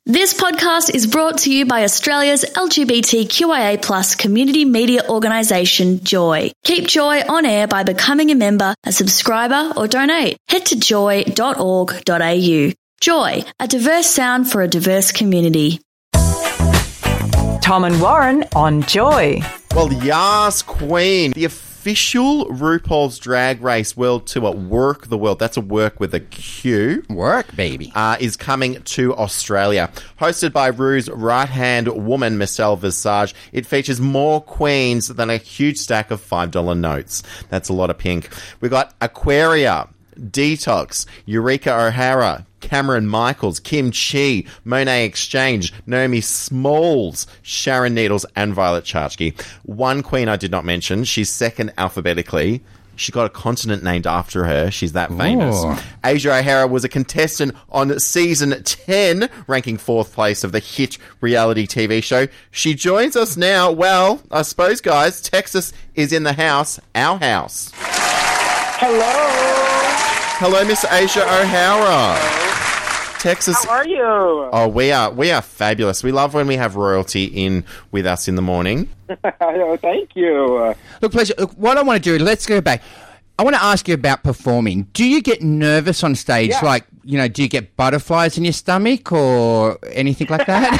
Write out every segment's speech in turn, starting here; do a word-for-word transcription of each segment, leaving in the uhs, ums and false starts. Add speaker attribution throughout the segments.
Speaker 1: This podcast is brought to you by Australia's L G B T Q I A plus community media organisation, Joy. Keep Joy on air by becoming a member, a subscriber or donate. Head to joy dot org dot a u. Joy, a diverse sound for a diverse community.
Speaker 2: Tom and Warren on Joy.
Speaker 3: Well, Yas Queen, the official RuPaul's Drag Race World Tour, Work the World, that's a work with a Q.
Speaker 4: Work, baby.
Speaker 3: Uh, is coming to Australia. Hosted by Ru's right-hand woman, Michelle Visage, it features more queens than a huge stack of five dollar notes. That's a lot of pink. We got Aquaria, Detox, Eureka O'Hara, Cameron Michaels, Kim Chi, Monet Exchange, Naomi Smalls, Sharon Needles, and Violet Chachki. One queen I did not mention, she's second alphabetically. She got a continent named after her. She's that famous.
Speaker 4: Ooh.
Speaker 3: Asia O'Hara was a contestant on season ten, ranking fourth place of the hit reality T V show. She joins us now. Well, I suppose, guys, Texas is in the house, our house.
Speaker 5: Hello.
Speaker 3: Hello, Miss Asia O'Hara. Texas.
Speaker 5: How are you?
Speaker 3: Oh, we are we are fabulous. We love when we have royalty in with us in the morning.
Speaker 5: Oh, thank you.
Speaker 4: Look, pleasure. Look, what I want to do, let's go back. I want to ask you about performing. Do you get nervous on stage?
Speaker 5: Yeah.
Speaker 4: Like, you know, do you get butterflies in your stomach or anything like that?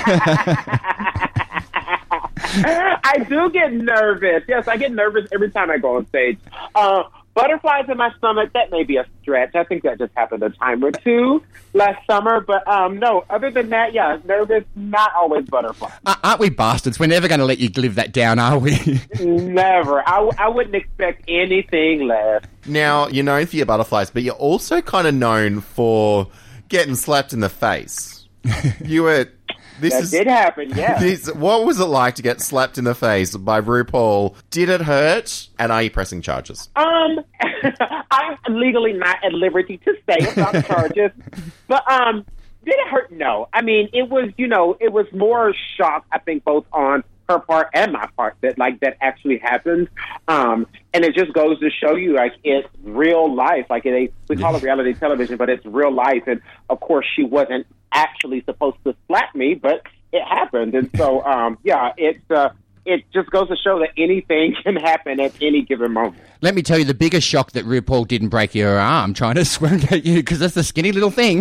Speaker 5: I do get nervous. Yes, I get nervous every time I go on stage. Uh, butterflies in my stomach, that may be a stretch. I think that just happened a time or two last summer. But um, no, other than that, yeah, nervous, not always butterflies.
Speaker 4: Uh, aren't we bastards? We're never going to let you live that down, are we?
Speaker 5: Never. I, w- I wouldn't expect anything less.
Speaker 3: Now, you're known for your butterflies, but you're also kind of known for getting slapped in the face. You were... This
Speaker 5: that
Speaker 3: is,
Speaker 5: did happen, yeah.
Speaker 3: This, what was it like to get slapped in the face by RuPaul? Did it hurt? And are you pressing charges?
Speaker 5: Um, I'm legally not at liberty to say about charges, but um, did it hurt? No. I mean, it was, you know, it was more shock, I think, both on her part and my part that, like, that actually happened. Um, and it just goes to show you, like, it's real life. Like, it, we call it reality television, but it's real life. And, of course, she wasn't actually supposed to slap me, but it happened. And so, um, yeah, it's, uh, it just goes to show that anything can happen at any given moment.
Speaker 4: Let me tell you the biggest shock that RuPaul didn't break your arm trying to swing at you because that's a skinny little thing.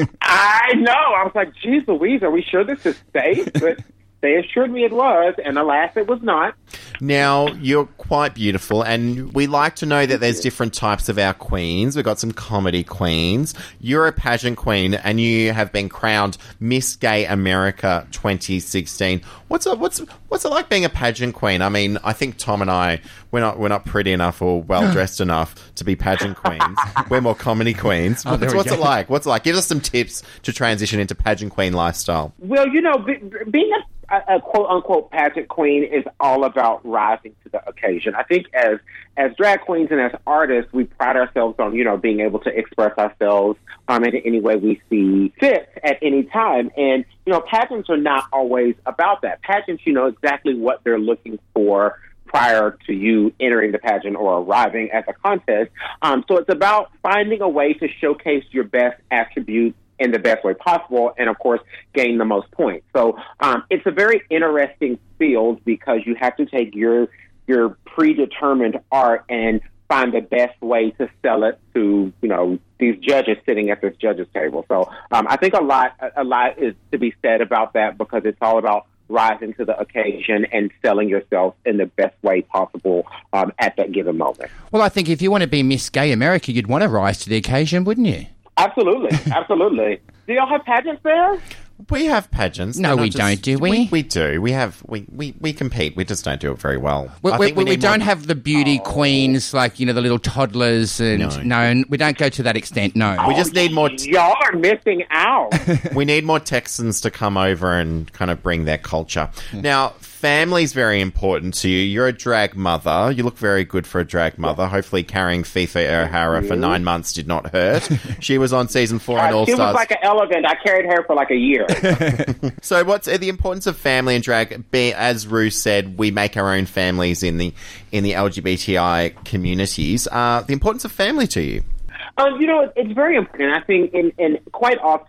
Speaker 5: I know. I was like, geez Louise, are we sure this is safe? But they assured me it was, and alas, it was not.
Speaker 3: Now, you're quite beautiful, and we like to know that there's different types of our queens. We've got some comedy queens. You're a pageant queen, and you have been crowned Miss Gay America twenty sixteen. What's it, what's what's it like being a pageant queen? I mean, I think Tom and I, we're not we're not pretty enough or well dressed enough to be pageant queens. We're more comedy queens.
Speaker 4: Oh,
Speaker 3: what's
Speaker 4: we
Speaker 3: what's
Speaker 4: go.
Speaker 3: it like? What's it like? Give us some tips to transition into pageant queen lifestyle.
Speaker 5: Well, you know, be, being a, a, a quote-unquote pageant queen is all about rising to the occasion. I think as as drag queens and as artists, we pride ourselves on, you know, being able to express ourselves um, in any way we see fit at any time. And, you know, pageants are not always about that. Pageants, you know exactly what they're looking for prior to you entering the pageant or arriving at the contest. Um, so it's about finding a way to showcase your best attributes in the best way possible and, of course, gain the most points. So um, it's a very interesting field because you have to take your your predetermined art and find the best way to sell it to, you know, these judges sitting at this judges table. So um, I think a lot a lot is to be said about that because it's all about rising to the occasion and selling yourself in the best way possible um, at that given moment.
Speaker 4: Well, I think if you want to be Miss Gay America, you'd want to rise to the occasion, wouldn't you?
Speaker 5: Absolutely. Absolutely. Do y'all have pageants there?
Speaker 3: We have pageants.
Speaker 4: No,
Speaker 3: They're not
Speaker 4: we
Speaker 3: just-
Speaker 4: don't, do we?
Speaker 3: we? We do. We have. We, we, we compete. We just don't do it very well.
Speaker 4: We,
Speaker 3: I
Speaker 4: we,
Speaker 3: think
Speaker 4: we,
Speaker 3: we,
Speaker 4: we
Speaker 3: need
Speaker 4: don't
Speaker 3: more-
Speaker 4: have the beauty queens like, you know, the little toddlers and
Speaker 3: No.
Speaker 4: no, we don't go to that extent, no.
Speaker 3: We just need more. T-
Speaker 5: Y'all are missing out.
Speaker 3: we need more Texans to come over and kind of bring their culture. Now, family's very important to you. You're a drag mother. You look very good for a drag mother. Hopefully, carrying Fifi O'Hara for nine months did not hurt. She was on season four on
Speaker 5: Uh,
Speaker 3: All
Speaker 5: she
Speaker 3: Stars.
Speaker 5: was like an elephant. I carried her for like a year.
Speaker 3: So, what's uh, the importance of family and drag? Be, as Rue said, we make our own families in the in the L G B T I communities. Uh, the importance of family to you?
Speaker 5: Um, you know, it's very important. I think, in, in quite often,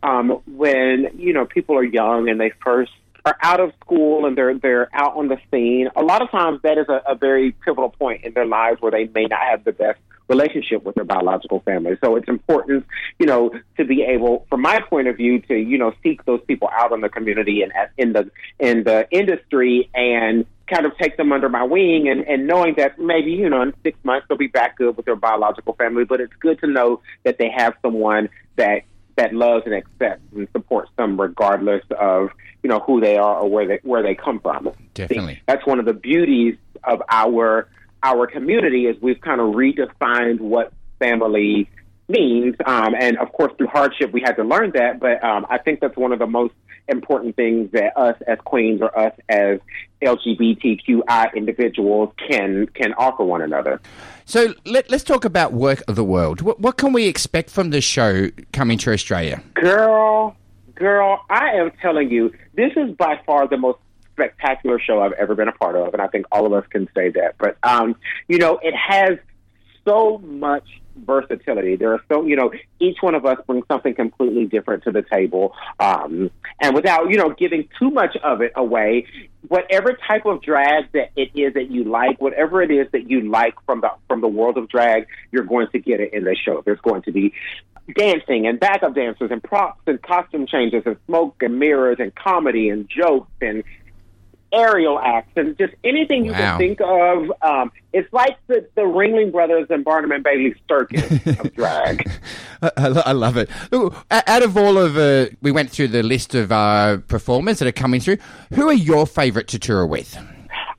Speaker 5: um, when, you know, people are young and they first are out of school and they're they're out on the scene, a lot of times that is a, a very pivotal point in their lives where they may not have the best relationship with their biological family. So it's important, you know, to be able, from my point of view, to, you know, seek those people out in the community and at- in the in the industry and kind of take them under my wing and, and knowing that maybe, you know, in six months they'll be back good with their biological family. But it's good to know that they have someone that that loves and accepts and supports them regardless of, you know, who they are or where they where they come from.
Speaker 4: Definitely.
Speaker 5: That's one of the beauties of our our community is we've kind of redefined what family means. Um, and of course, through hardship, we had to learn that. But um, I think that's one of the most important things that us as queens or us as L G B T Q I individuals can can offer one another.
Speaker 4: So let, let's talk about Work of the World. What, what can we expect from this show coming to Australia?
Speaker 5: Girl, girl, I am telling you, this is by far the most spectacular show I've ever been a part of, and I think all of us can say that. But, um, you know, it has so much versatility. There are so, you know, each one of us brings something completely different to the table. Um, and without, you know, giving too much of it away, whatever type of drag that it is that you like, whatever it is that you like from the from the world of drag, you're going to get it in the show. There's going to be dancing and backup dancers and props and costume changes and smoke and mirrors and comedy and jokes and aerial acts and just anything you
Speaker 4: Wow.
Speaker 5: can think of. Um, it's like the, the Ringling Brothers and Barnum and Bailey circus of drag.
Speaker 4: I, I lo- I love it. Look, o- out of all of, uh, we went through the list of uh, performers that are coming through. Who are your favourite to tour with?
Speaker 5: Um,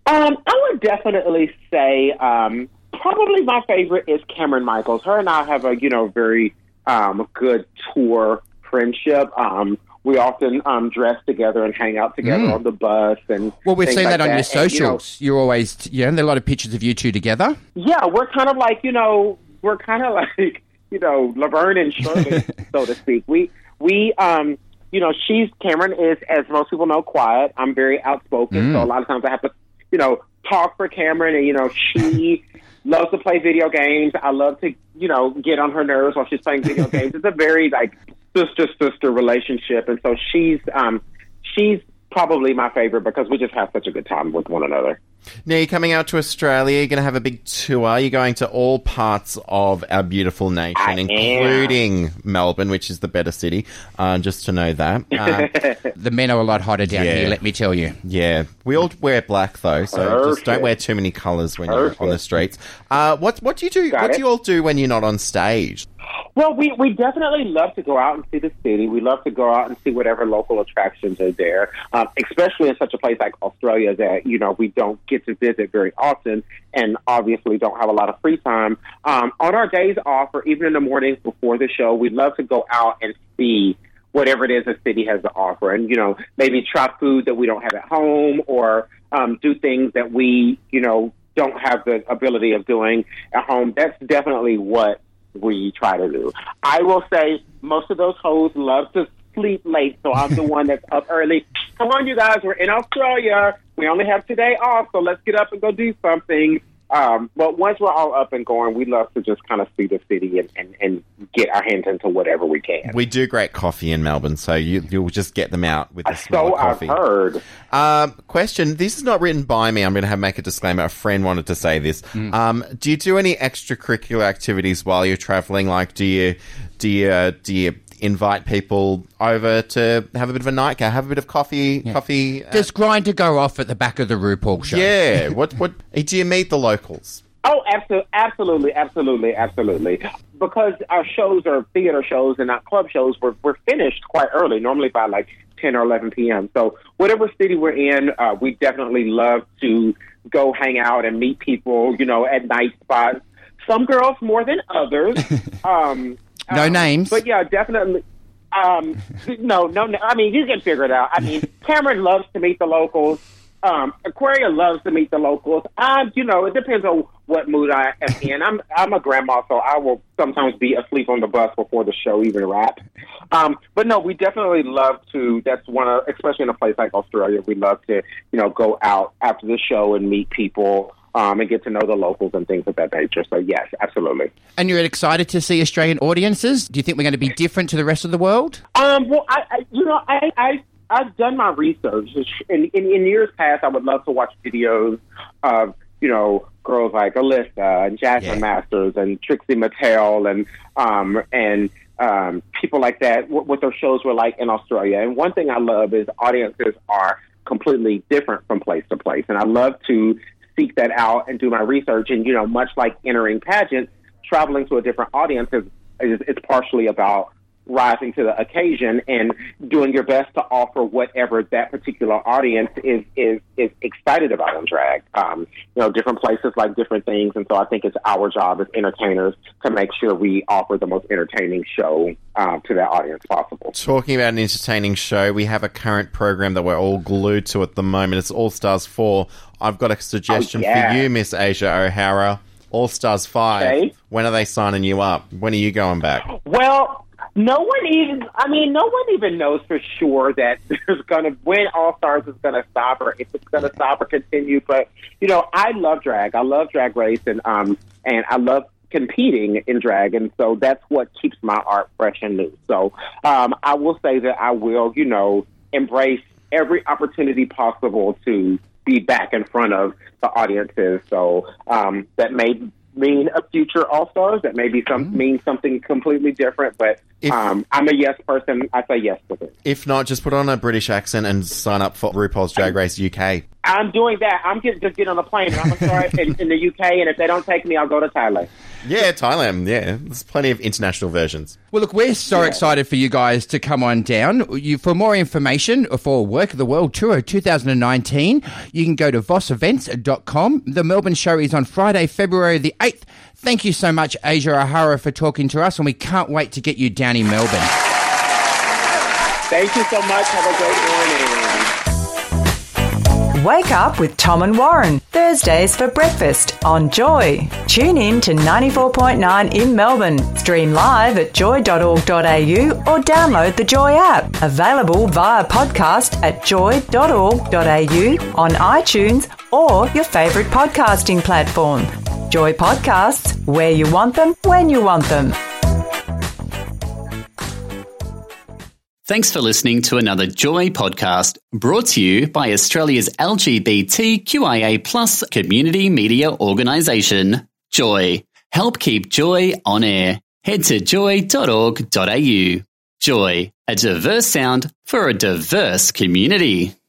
Speaker 5: I would definitely say um, probably my favorite is Cameron Michaels. Her and I have a, you know, very um, good tour friendship. Um, we often um, dress together and hang out together
Speaker 4: Mm.
Speaker 5: on the bus. And
Speaker 4: Well, we've
Speaker 5: things
Speaker 4: seen
Speaker 5: like
Speaker 4: that on your
Speaker 5: And,
Speaker 4: socials. You are always, you know, there are a lot of pictures of you two together.
Speaker 5: you know, yeah, we're kind of like, you know, we're kind of like, you know, Laverne and Shirley, so to speak. We, we, um, you know, she's, Cameron is, as most people know, quiet. I'm very outspoken,
Speaker 4: Mm.
Speaker 5: so a lot of times I have to, you know, talk for Cameron, and, you know, she loves to play video games. I love to, you know, get on her nerves while she's playing video games. It's a very, like, sister-sister relationship, and so she's, um, she's probably my favorite because we just have such a good time with one another.
Speaker 3: Now, you're coming out to Australia. You're going to have a big tour. You're going to all parts of our beautiful nation,
Speaker 5: I
Speaker 3: including Melbourne, which is the better city, uh, just to know that. Uh,
Speaker 4: The men are a lot hotter down
Speaker 3: Yeah.
Speaker 4: here, let me tell you.
Speaker 3: yeah. We all wear black, though, so just don't
Speaker 5: Perfect.
Speaker 3: wear too many colours when you're on the
Speaker 5: Perfect.
Speaker 3: streets. Uh, what, what do you do?
Speaker 5: Got
Speaker 3: what
Speaker 5: it.
Speaker 3: do you all do when you're not on stage?
Speaker 5: Well, we, we definitely love to go out and see the city. We love to go out and see whatever local attractions are there, um, especially in such a place like Australia that, you know, we don't get to visit very often and obviously don't have a lot of free time. Um, on our days off or even in the mornings before the show, we love to go out and see whatever it is the city has to offer and, you know, maybe try food that we don't have at home or um, do things that we, you know, don't have the ability of doing at home. That's definitely what we try to do. I will say most of those hoes love to sleep late, so I'm the one that's up early. Come on, you guys, we're in Australia. We only have today off, so let's get up and go do something. Um, but once we're all up and going, we love to just kind of see the city and, and, and get our hands into whatever we can.
Speaker 3: We do great coffee in Melbourne, so you, you'll just get them out with the smell
Speaker 5: So
Speaker 3: of
Speaker 5: I've
Speaker 3: coffee.
Speaker 5: heard.
Speaker 3: Um, question, this is not written by me. I'm going to have make a disclaimer. A friend wanted to say this. Um, do you do any extracurricular activities while you're traveling? Like, do you, do you, uh, do you invite people over to have a bit of a nightcap, have a bit of coffee, coffee? Uh,
Speaker 4: Does Grindr go off at the back of the RuPaul show?
Speaker 3: yeah. What, what, do you meet the locals?
Speaker 5: Oh, absolutely, absolutely, absolutely, absolutely. Because our shows are theater shows and not club shows, we're, we're finished quite early, normally by like ten or eleven p.m. So whatever city we're in, uh, we definitely love to go hang out and meet people, you know, at night spots. Some girls more than others. Um,
Speaker 4: No
Speaker 5: um,
Speaker 4: names.
Speaker 5: But yeah, definitely. Um, no, no, no. I mean, you can figure it out. I mean, Cameron loves to meet the locals. Um, Aquaria loves to meet the locals. Um, you know, it depends on what mood I am in. I'm I'm a grandma, so I will sometimes be asleep on the bus before the show even wraps. Um, but no, we definitely love to. That's one of, especially in a place like Australia, we love to, you know, go out after the show and meet people. um, and get to know the locals and things of that nature. So, yes, absolutely.
Speaker 4: And you're excited to see Australian audiences? Do you think we're going to be different to the rest of the world?
Speaker 5: Um, well, I, I you know, I, I, I've done my research. In, in, in years past, I would love to watch videos of, you know, girls like Alyssa and Jasmine
Speaker 3: Yeah.
Speaker 5: Masters and Trixie Mattel and um, and um, people like that, what, what their shows were like in Australia. And one thing I love is audiences are completely different from place to place. And I love to seek that out and do my research. And, you know, much like entering pageants, traveling to a different audience is, is, is partially about rising to the occasion and doing your best to offer whatever that particular audience is is, is excited about in drag. Um, you know, different places like different things, and so I think it's our job as entertainers to make sure we offer the most entertaining show um, to that audience possible.
Speaker 3: Talking about an entertaining show, we have a current program that we're all glued to at the moment. It's All Stars four. I've got a suggestion
Speaker 5: Oh, yeah.
Speaker 3: for you, Miss Asia O'Hara. All Stars five.
Speaker 5: Okay.
Speaker 3: When are they signing you up? When are you going back?
Speaker 5: Well, no one even, I mean, no one even knows for sure that there's going to, when All Stars is going to stop or if it's going to stop or continue. But, you know, I love drag. I love Drag Race and, um, and I love competing in drag. And so that's what keeps my art fresh and new. So um, I will say that I will, you know, embrace every opportunity possible to be back in front of the audiences. So um, that may mean a future All-Stars. That may be some, mm. mean something completely different, but if, um, I'm a yes person. I say yes to it.
Speaker 3: If not, just put on a British accent and sign up for RuPaul's Drag Race U K.
Speaker 5: I'm doing that. I'm just, just get on a plane and I'm going to start in, in the U K, and if they don't take me, I'll go to Thailand.
Speaker 3: Yeah, Thailand. Yeah, there's plenty of international versions.
Speaker 4: Well, look, we're so
Speaker 5: Yeah.
Speaker 4: excited for you guys to come on down. You, for more information for Work of the World Tour two thousand nineteen, you can go to voss events dot com. The Melbourne show is on Friday, February the eighth. Thank you so much, Asia O'Hara, for talking to us, and we can't wait to get you down in Melbourne.
Speaker 5: Thank you so much. Have a great morning.
Speaker 2: Wake up with Tom and Warren, Thursdays for breakfast on Joy. Tune in to ninety-four point nine in Melbourne. Stream live at joy dot org dot a u or download the Joy app. Available via podcast at joy dot org dot a u, on iTunes or your favourite podcasting platform. Joy Podcasts, where you want them, when you want them.
Speaker 6: Thanks for listening to another Joy podcast brought to you by Australia's L G B T Q I A plus community media organisation, Joy. Help keep Joy on air. Head to joy dot org dot a u. Joy, a diverse sound for a diverse community.